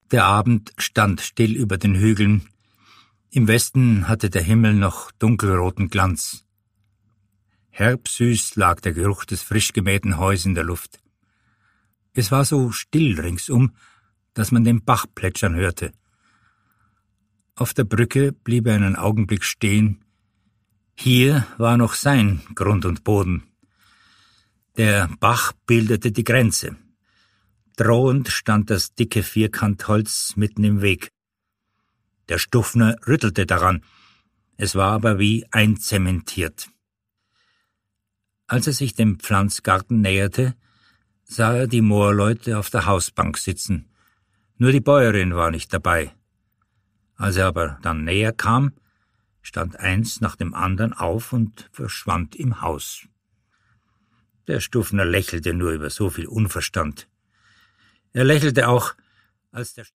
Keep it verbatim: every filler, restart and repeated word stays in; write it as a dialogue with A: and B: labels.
A: Der Abend stand still über den Hügeln. Im Westen hatte der Himmel noch dunkelroten Glanz. Herbsüß lag der Geruch des frisch gemähten Heus in der Luft. Es war so still ringsum, dass man den Bach plätschern hörte. Auf der Brücke blieb er einen Augenblick stehen. Hier war noch sein Grund und Boden. Der Bach bildete die Grenze. Drohend stand das dicke Vierkantholz mitten im Weg. Der Stuffner rüttelte daran, es war aber wie einzementiert. Als er sich dem Pflanzgarten näherte, sah er die Moorleute auf der Hausbank sitzen. Nur die Bäuerin war nicht dabei. Als er aber dann näher kam, stand eins nach dem anderen auf und verschwand im Haus. Der Stuffner lächelte nur über so viel Unverstand. Er lächelte auch, als der